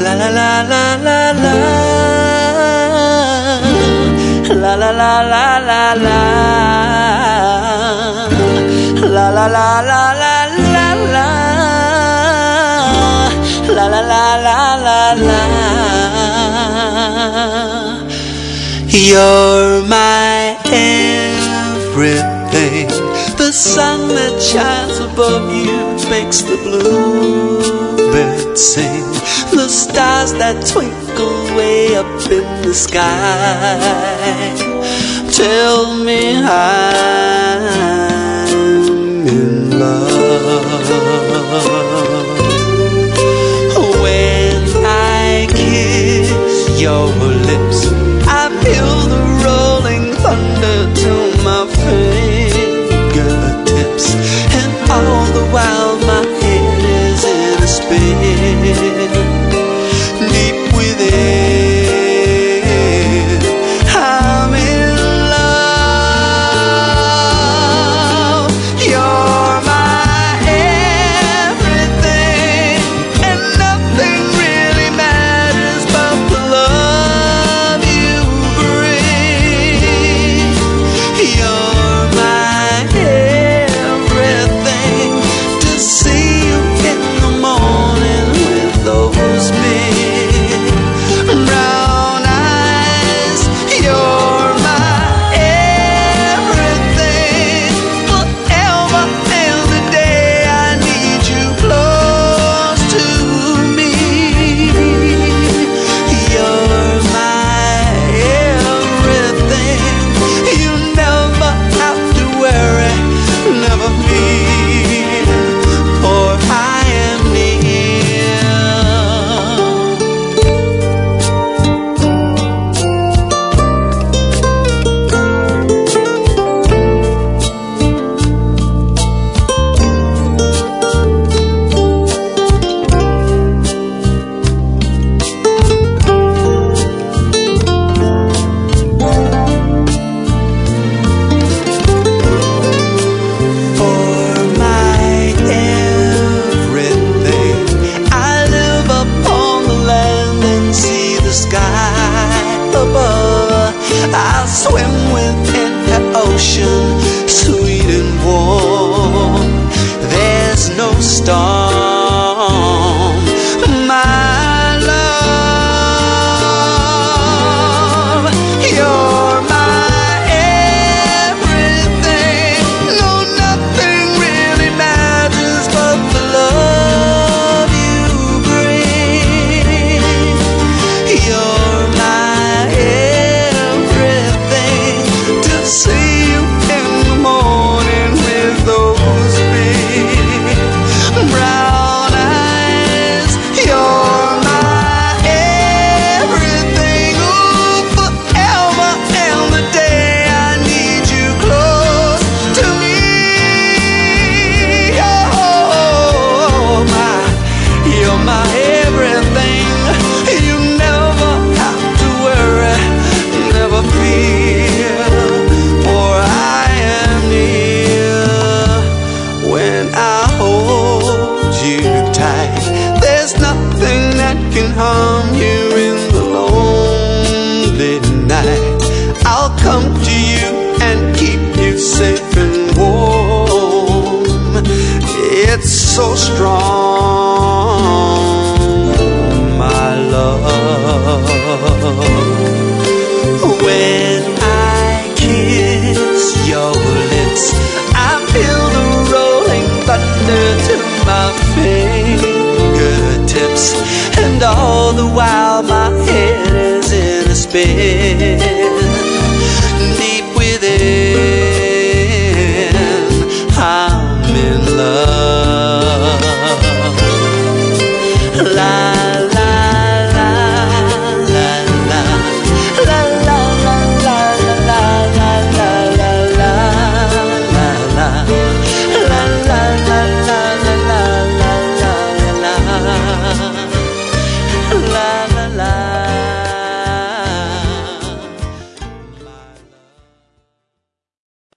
la la la la la la, la la la la la la, la la la la la la la, la la la la la la. You're my everything. The sun that shines above you makes the bluebirds sing. The stars that twinkle way up in the sky tell me I'm in love. When I kiss your lips, I feel the rolling thunder to my fingertips, and all the while my head is in a spin. Deep within, I'm in love. You're my everything, and nothing really matters but the love you bring. You're my everything. To see you in the morning with those big brown eyes. You're my everything. Forever and the day I need you close to me. You're my everything. You never have to worry, never fear, for I am near. For my everything, I live upon the land and see the sky above. I swim within the ocean, sweet and warm. There's no storm, my love. You're my everything. No, nothing really matters but the love you bring. You're my everything. To see you in the morning with those big brown eyes. You're my everything. Ooh, forever and the day I need you close to me. You're my everything. You never have to worry, never fear, for I am near. When I hold you tight, there's nothing that can harm you in the lonely night. I'll come to you and keep you safe and warm. It's so strong.